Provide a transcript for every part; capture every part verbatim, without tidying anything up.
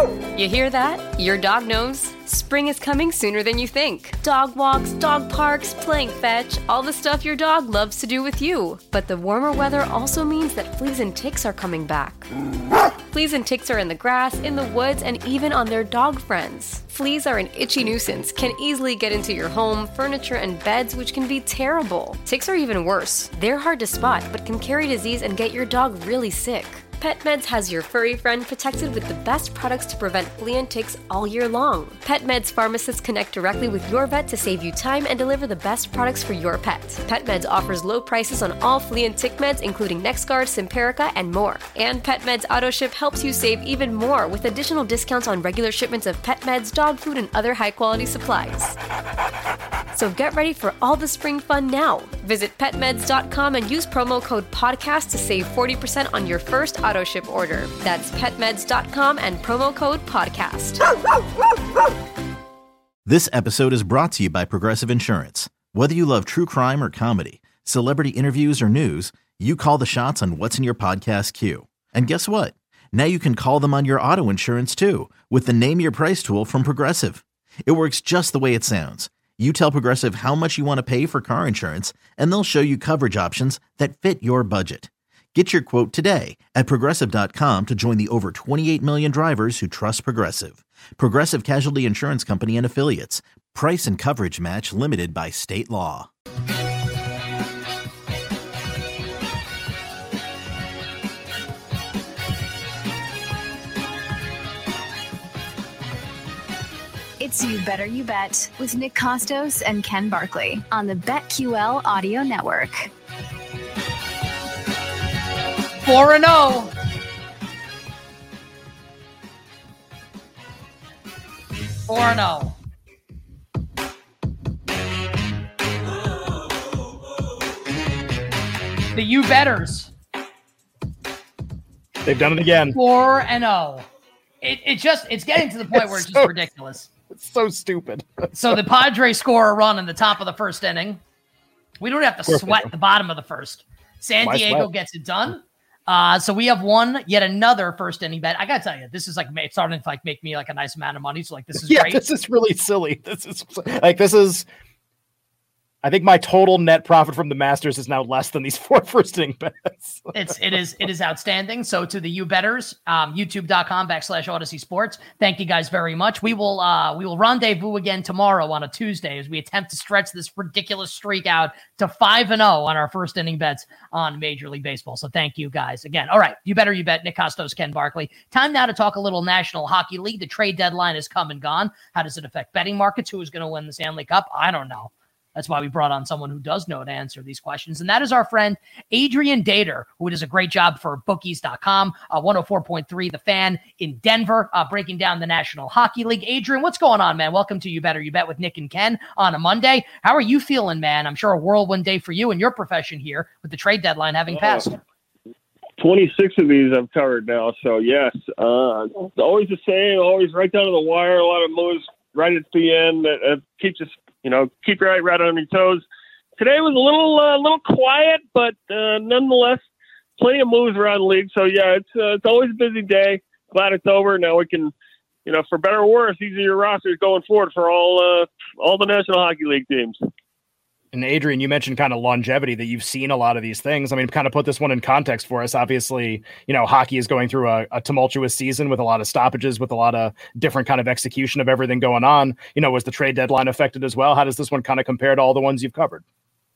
You hear that? Your dog knows. Spring is coming sooner than you think. Dog walks, dog parks, playing fetch, all the stuff your dog loves to do with you. But the warmer weather also means that fleas and ticks are coming back. Fleas and ticks are in the grass, in the woods, and even on their dog friends. Fleas are an itchy nuisance, can easily get into your home, furniture, and beds, which can be terrible. Ticks are even worse. They're hard to spot, but can carry disease and get your dog really sick. PetMeds has your furry friend protected with the best products to prevent flea and ticks all year long. PetMeds pharmacists connect directly with your vet to save you time and deliver the best products for your pet. PetMeds offers low prices on all flea and tick meds, including NexGard, Simparica, and more. And PetMeds AutoShip helps you save even more with additional discounts on regular shipments of pet meds, dog food, and other high-quality supplies. So get ready for all the spring fun now. Visit pet meds dot com and use promo code podcast to save forty percent on your first auto ship order. That's pet meds dot com and promo code podcast. This episode is brought to you by Progressive Insurance. Whether you love true crime or comedy, celebrity interviews or news, you call the shots on what's in your podcast queue. And guess what? Now you can call them on your auto insurance too with the Name Your Price tool from Progressive. It works just the way it sounds. You tell Progressive how much you want to pay for car insurance, and they'll show you coverage options that fit your budget. Get your quote today at Progressive dot com to join the over twenty-eight million drivers who trust Progressive. Progressive Casualty Insurance Company and Affiliates. Price and coverage match limited by state law. It's You Better You Bet with Nick Costos and Ken Barkley on the BetQL Audio Network. four and oh. four and oh. The You Betters. They've done it again. four and oh. It it just it's getting to the point where it's just so, ridiculous. It's so stupid. So the Padres score a run in the top of the first inning. We don't have to sweat the bottom of the first. San Why Diego sweat? gets it done. Uh, so we have won yet another first inning bet. I gotta tell you, this is like it's starting to like make me like a nice amount of money. So like this is yeah, great. This is really silly. This is like this is. I think my total net profit from the Masters is now less than these four first inning bets. It's it is it is outstanding. So to the You Betters, um, YouTube.com backslash Odyssey Sports. Thank you guys very much. We will uh we will rendezvous again tomorrow on a Tuesday as we attempt to stretch this ridiculous streak out to five and zero on our first inning bets on Major League Baseball. So thank you guys again. All right, You Better You Bet. Nick Costos, Ken Barkley. Time now to talk a little National Hockey League. The trade deadline has come and gone. How does it affect betting markets? Who is going to win the Stanley Cup? I don't know. That's why we brought on someone who does know to answer these questions. And that is our friend, Adrian Dater, who does a great job for bookies dot com, uh, one oh four point three The Fan in Denver, uh, breaking down the National Hockey League. Adrian, what's going on, man? Welcome to You Better You Bet with Nick and Ken on a Monday. How are you feeling, man? I'm sure a whirlwind day for you and your profession here with the trade deadline having passed. twenty-six of these I've covered now. So, yes, uh, it's always the same, always right down to the wire, a lot of moves right at the end that uh, keeps us, you know, keep your right, right on your toes. Today was a little, uh, little quiet, but uh, nonetheless, plenty of moves around the league. So yeah, it's uh, it's always a busy day. Glad it's over. Now we can, you know, for better or worse, these are your rosters going forward for all uh, all the National Hockey League teams. And Adrian, you mentioned kind of longevity, that you've seen a lot of these things. I mean, kind of put this one in context for us. Obviously, you know, hockey is going through a, a tumultuous season with a lot of stoppages, with a lot of different kind of execution of everything going on. You know, was the trade deadline affected as well? How does this one kind of compare to all the ones you've covered?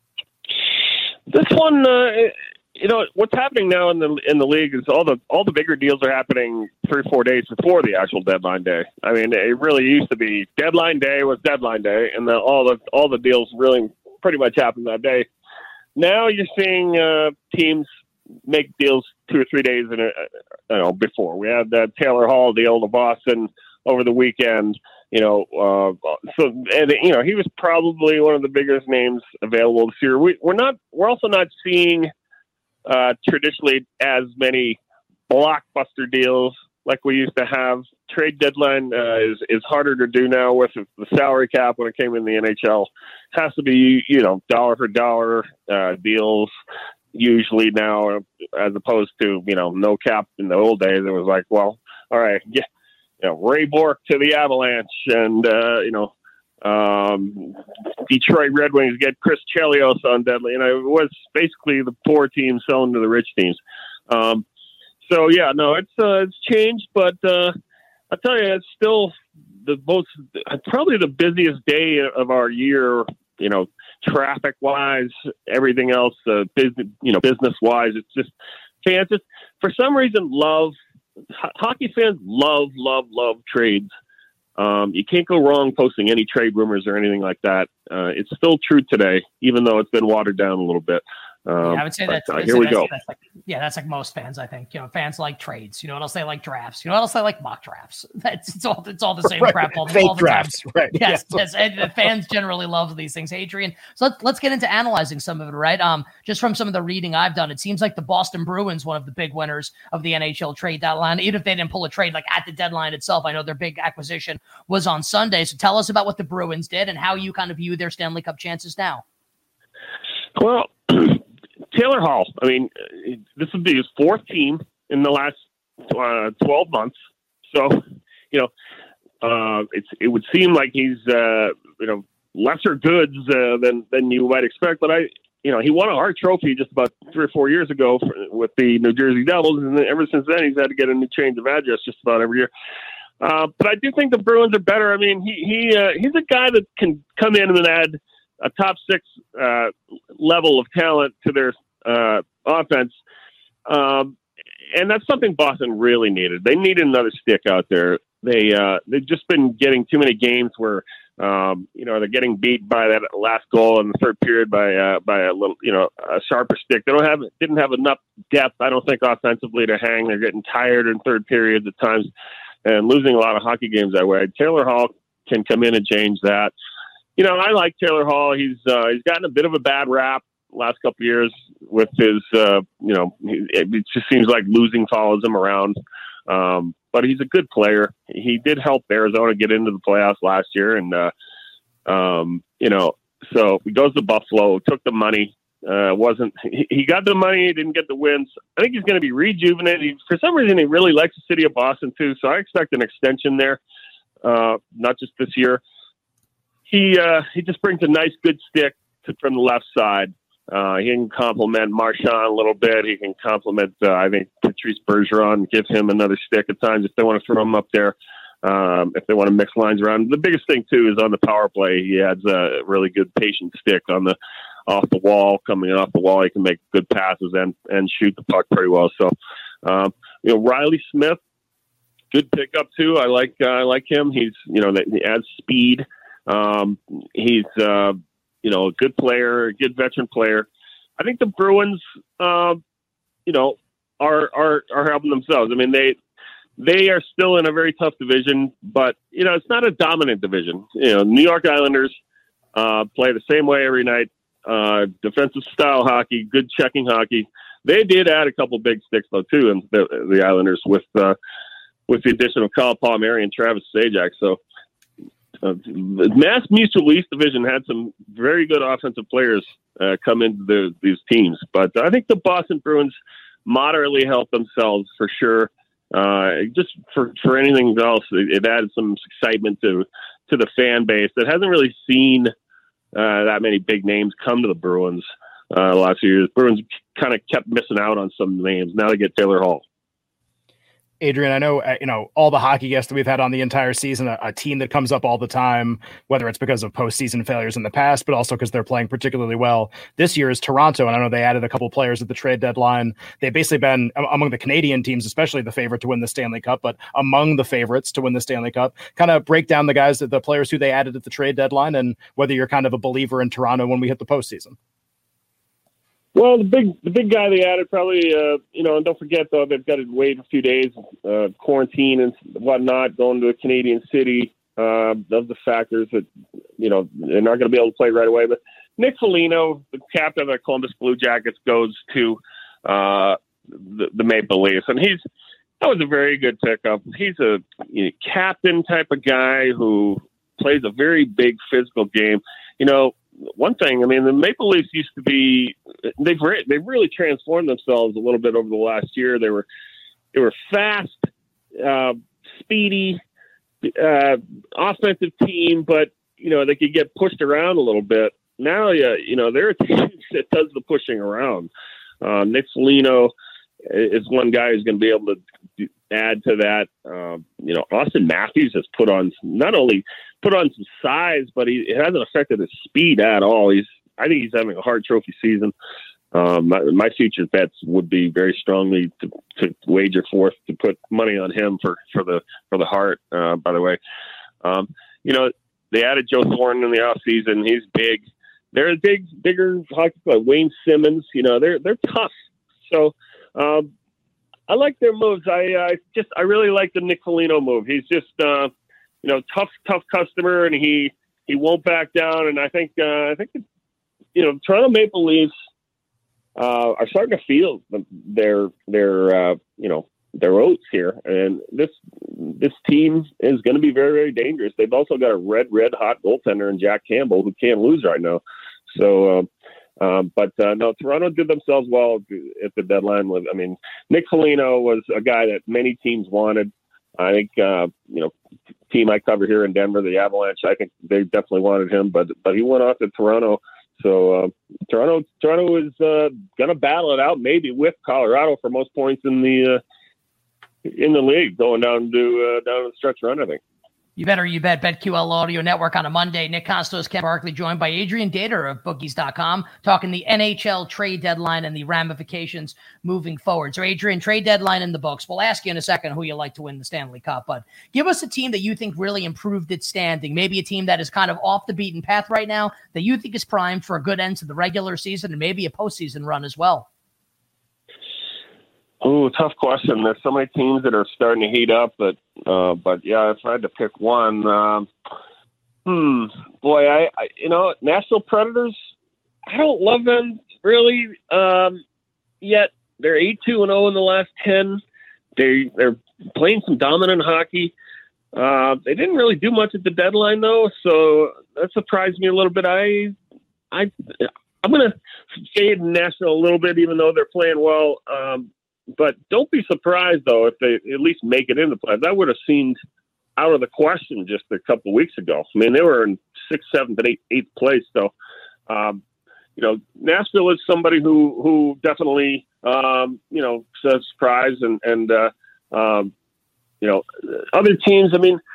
This one, uh, you know, what's happening now in the in the league is all the all the bigger deals are happening three or four days before the actual deadline day. I mean, it really used to be deadline day was deadline day, and the, all the all the deals really pretty much happened that day. Now you're seeing uh, teams make deals two or three days in a, you know, before. We had that Taylor Hall deal to Boston over the weekend. You know, uh, so and you know he was probably one of the biggest names available this year. We, we're not. We're also not seeing uh, traditionally as many blockbuster deals like we used to have. Trade deadline uh, is is harder to do now with the salary cap when it came in the N H L. It has to be, you know, dollar for dollar uh, deals usually now, as opposed to, you know, no cap in the old days. It was like, well, all right, yeah, you know, Ray Bourque to the Avalanche, and uh, you know, um, Detroit Red Wings get Chris Chelios on deadly. You know, it was basically the poor teams selling to the rich teams. Um, so yeah, no, it's uh, it's changed, but uh, I tell you, it's still the most, probably the busiest day of our year. You know, traffic wise, everything else, uh, business, you know, business wise, it's just fans just for some reason love h- hockey fans love love love trades. Um, you can't go wrong posting any trade rumors or anything like that. Uh, it's still true today, even though it's been watered down a little bit. Um, yeah, I would say but, that's, uh, I'd here say we that's, go. That's like, yeah, that's like most fans. I think, you know, fans like trades. You know what else they like? Drafts. You know what else they like? Mock drafts. That's it's all it's all the same right. crap. All, Fake all the drafts, time. right? Yes, yes. yes. And the fans generally love these things. Adrian, so let's let's get into analyzing some of it. Right. Um, just from some of the reading I've done, it seems like the Boston Bruins, one of the big winners of the N H L trade deadline. Even if they didn't pull a trade like at the deadline itself, I know their big acquisition was on Sunday. So tell us about what the Bruins did and how you kind of view their Stanley Cup chances now. Well, Taylor Hall, I mean, this would be his fourth team in the last uh, twelve months. So, you know, uh, it's, it would seem like he's, uh, you know, lesser goods uh, than, than you might expect. But I, you know, he won a Hart Trophy just about three or four years ago for, with the New Jersey Devils. And then ever since then, he's had to get a new change of address just about every year. Uh, but I do think the Bruins are better. I mean, he, he uh, he's a guy that can come in and add a top six uh, level of talent to their uh, offense. Um, and that's something Boston really needed. They needed another stick out there. They, uh, they've just been getting too many games where, um, you know, they're getting beat by that last goal in the third period by, uh, by a little, you know, a sharper stick. They don't have, didn't have enough depth, I don't think, offensively to hang. They're getting tired in third periods at times and losing a lot of hockey games that way. Taylor Hall can come in and change that. You know, I like Taylor Hall. He's uh, he's gotten a bit of a bad rap last couple of years with his, uh, you know, it just seems like losing follows him around. Um, but he's a good player. He did help Arizona get into the playoffs last year. And, uh, um, you know, so he goes to Buffalo, took the money. Uh, wasn't he, he got the money, didn't get the wins. I think he's going to be rejuvenated. He, for some reason, he really likes the city of Boston, too. So I expect an extension there, uh, not just this year. He uh, he just brings a nice, good stick to, from the left side. Uh, he can complement Marchand a little bit. He can complement, uh, I think, Patrice Bergeron, give him another stick at times if they want to throw him up there, um, if they want to mix lines around. The biggest thing, too, is on the power play. He adds a really good patient stick on the off the wall, coming off the wall. He can make good passes and, and shoot the puck pretty well. So, um, you know, Riley Smith, good pickup, too. I like uh, I like him. He's, you know, he adds speed. Um, he's, uh, you know, a good player, a good veteran player. I think the Bruins, uh, you know, are, are, are helping themselves. I mean, they, they are still in a very tough division, but, you know, it's not a dominant division. You know, New York Islanders, uh, play the same way every night, uh, defensive style hockey, good checking hockey. They did add a couple big sticks though, too, in the, the Islanders with, uh, with the addition of Kyle Palmieri and Travis Zajac. So, Uh, the Mass Mutual East Division had some very good offensive players uh, come into the, these teams, but I think the Boston Bruins moderately helped themselves for sure. Uh, just for, for anything else, it, it added some excitement to to the fan base that hasn't really seen uh, that many big names come to the Bruins uh, the last few years. Bruins kind of kept missing out on some names. Now they get Taylor Hall. Adrian, I know, uh, you know, all the hockey guests that we've had on the entire season, a, a team that comes up all the time, whether it's because of postseason failures in the past, but also because they're playing particularly well this year is Toronto. And I know they added a couple players at the trade deadline. They've basically been among the Canadian teams, especially the favorite to win the Stanley Cup, but among the favorites to win the Stanley Cup. Kind of break down the guys, the players who they added at the trade deadline and whether you're kind of a believer in Toronto when we hit the postseason. Well, the big the big guy they added probably, uh, you know, and don't forget, though, they've got to wait a few days, uh, quarantine and whatnot, going to a Canadian city. Uh, those are the factors that, you know, they're not going to be able to play right away. But Nick Foligno, the captain of the Columbus Blue Jackets, goes to uh, the, the Maple Leafs. And he's that was a very good pickup. He's a you know, captain type of guy who plays a very big physical game. You know, one thing, I mean, the Maple Leafs used to be, they've re- they've really transformed themselves a little bit over the last year. They were, they were fast, uh, speedy, uh, offensive team, but, you know, they could get pushed around a little bit. Now, yeah, you know, they're a team that does the pushing around. Uh, Nick Foligno is one guy who's going to be able to add to that. Um, you know, Austin Matthews has put on not only put on some size, but he it hasn't affected his speed at all. He's, I think he's having a hard trophy season. Um, my, my future bets would be very strongly to, to wager forth to put money on him for, for the for the Hart. Uh, by the way, um, you know, they added Joe Thornton in the offseason. He's big. They're a big, bigger hockey club. Wayne Simmons, you know, they're they're tough. So um, I like their moves. I uh, just I really like the Nick Foligno move. He's just uh, you know tough, tough customer, and he he won't back down. And I think uh, I think you know Toronto Maple Leafs uh, are starting to feel their their uh, you know their oats here, and this this team is going to be very, very dangerous. They've also got a red, red hot goaltender in Jack Campbell who can't lose right now. So, um, um, but uh, no, Toronto did themselves well at the deadline. With, I mean, Nick Foligno was a guy that many teams wanted. I think uh, you know, team I cover here in Denver, the Avalanche. I think they definitely wanted him, but but he went off to Toronto. So uh, Toronto, Toronto is uh, going to battle it out, maybe with Colorado for most points in the. Uh, in the league going down to uh, down the stretch run, I think. You better, you bet. BetQL Audio Network on a Monday. Nick Kostos, Ken Barkley, joined by Adrian Dater of bookies dot com, talking the N H L trade deadline and the ramifications moving forward. So, Adrian, trade deadline in the books. We'll ask you in a second who you like to win the Stanley Cup, but give us a team that you think really improved its standing. Maybe a team that is kind of off the beaten path right now that you think is primed for a good end to the regular season and maybe a postseason run as well. Oh, tough question. There's so many teams that are starting to heat up, but uh, but yeah, if I had to pick one, um, hmm, boy, I, I you know, Nashville Predators. I don't love them really. Um, yet they're eight two and zero in the last ten. They they're playing some dominant hockey. Uh, they didn't really do much at the deadline though, so that surprised me a little bit. I I I'm gonna fade Nashville a little bit, even though they're playing well. Um, But don't be surprised, though, if they at least make it in the play. That would have seemed out of the question just a couple of weeks ago. I mean, they were in sixth, seventh, and eighth, eighth place. So, um, you know, Nashville is somebody who who definitely, um, you know, says surprise. And, and uh, um, you know, other teams, I mean,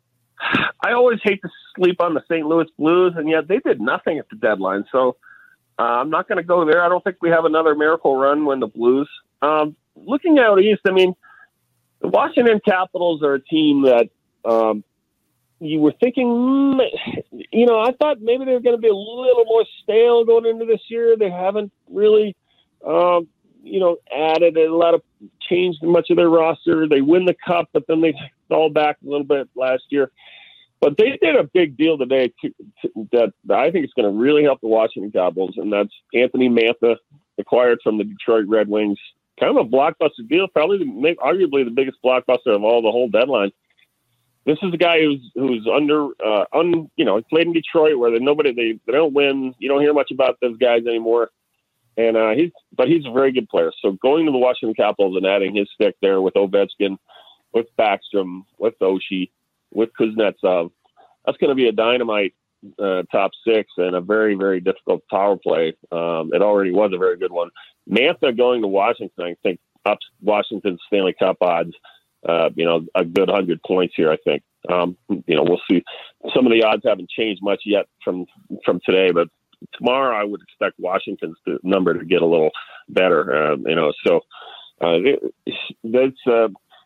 I always hate to sleep on the Saint Louis Blues, and yet they did nothing at the deadline. So uh, I'm not going to go there. I don't think we have another miracle run when the Blues. Um, looking out east, I mean, the Washington Capitals are a team that um, you were thinking, mm, you know, I thought maybe they were going to be a little more stale going into this year. They haven't really, um, you know, added a lot of, changed much of their roster. They win the cup, but then they fall back a little bit last year. But they did a big deal today to, to, that, that I think is going to really help the Washington Capitals, and that's Anthony Mantha, acquired from the Detroit Red Wings. Kind of a blockbuster deal, probably the, arguably the biggest blockbuster of all the whole deadline. This is a guy who's who's under, uh, un, you know, he played in Detroit where nobody they, they don't win. You don't hear much about those guys anymore, and uh, he's but he's a very good player. So going to the Washington Capitals and adding his stick there with Ovechkin, with Backstrom, with Oshie, with Kuznetsov, that's going to be a dynamite uh, top six and a very very difficult power play. Um, it already was a very good one. Mantha going to Washington, I think, ups Washington's Stanley Cup odds, uh, you know, a good one hundred points here, I think. Um, you know, we'll see. Some of the odds haven't changed much yet from from today, but tomorrow I would expect Washington's number to get a little better, uh, you know. So uh, it, that's uh,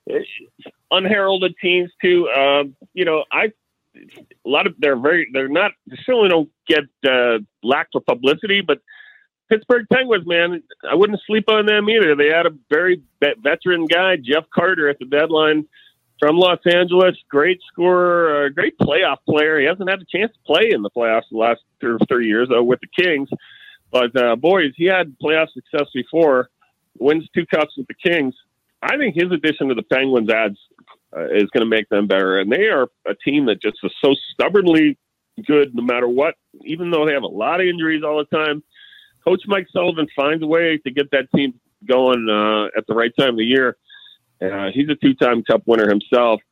unheralded teams, too. Uh, you know, I a lot of they're very, they're not, they certainly don't get uh, lack for publicity, but Pittsburgh Penguins, man, I wouldn't sleep on them either. They had a very veteran guy, Jeff Carter, at the deadline from Los Angeles. Great scorer, uh, great playoff player. He hasn't had a chance to play in the playoffs the last two or three years uh, with the Kings. But, uh, boys, he had playoff success before, wins two cups with the Kings. I think his addition to the Penguins adds uh, is going to make them better. And they are a team that just is so stubbornly good no matter what, even though they have a lot of injuries all the time. Coach Mike Sullivan finds a way to get that team going uh, at the right time of the year. Uh, he's a two-time Cup winner himself.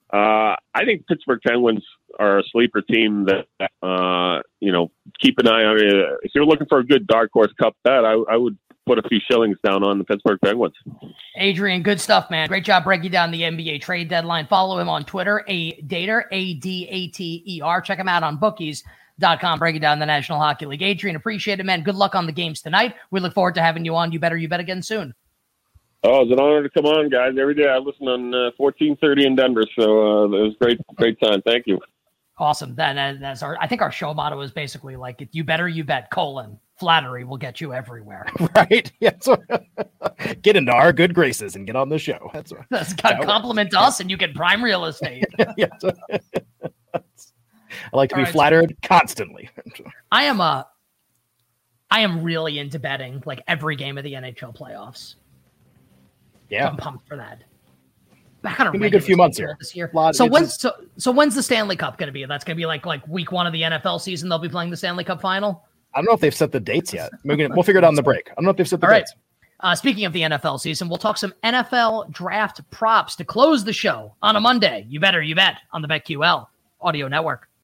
Uh, I think Pittsburgh Penguins are a sleeper team that, uh, you know, keep an eye on it. If you're looking for a good dark horse cup bet, I, I would put a few shillings down on the Pittsburgh Penguins. Adrian, good stuff, man. Great job breaking down the N B A trade deadline. Follow him on Twitter, A Dater, A D A T E R. Check him out on bookies dot com, breaking down the National Hockey League. Adrian, appreciate it, man. Good luck on the games tonight. We look forward to having you on. You Better You Bet again soon. Oh, it's an honor to come on, guys. Every day I listen on uh, fourteen thirty in Denver, so uh, it was great, great time. Thank you. Awesome. That, that's our. I think our show motto is basically like, "You better you bet." Colon flattery will get you everywhere. Right? Yeah. So, get into our good graces and get on the show. That's right. That's got to compliment us, yeah. And you get prime real estate. Yeah. So, I like to All be right, flattered so, constantly. I am a. I am really into betting like every game of the N H L playoffs. Yeah, I'm pumped for that. Back on a, a good few months here. This year. Lot, so when's just... so, so when's the Stanley Cup going to be? That's going to be like like week one of the N F L season. They'll be playing the Stanley Cup final. I don't know if they've set the dates yet. Maybe we'll figure it out on the break. I don't know if they've set the All dates. Right. Uh, speaking of the N F L season, we'll talk some N F L draft props to close the show on a Monday. You better you bet on the BetQL Audio Network.